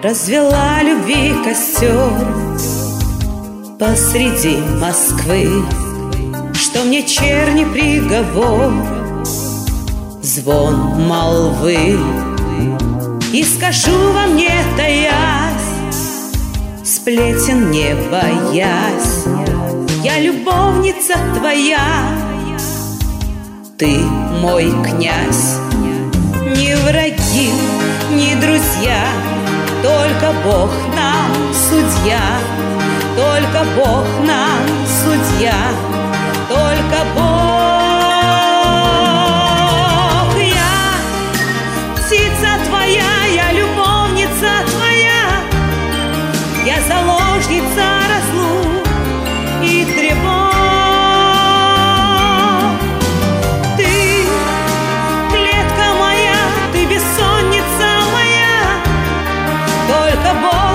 развела любви костер посреди Москвы, что мне черни приговор, звон молвы. И скажу вам, не таясь, сплетен не боясь, я любовница твоя, ты мой князь. Ни враги, ни друзья, только Бог нам судья, только Бог нам судья, только Бог. Я птица твоя, я любовница твоя, я заложница разлук и тревог. Ты клетка моя, ты бессонница моя, только Бог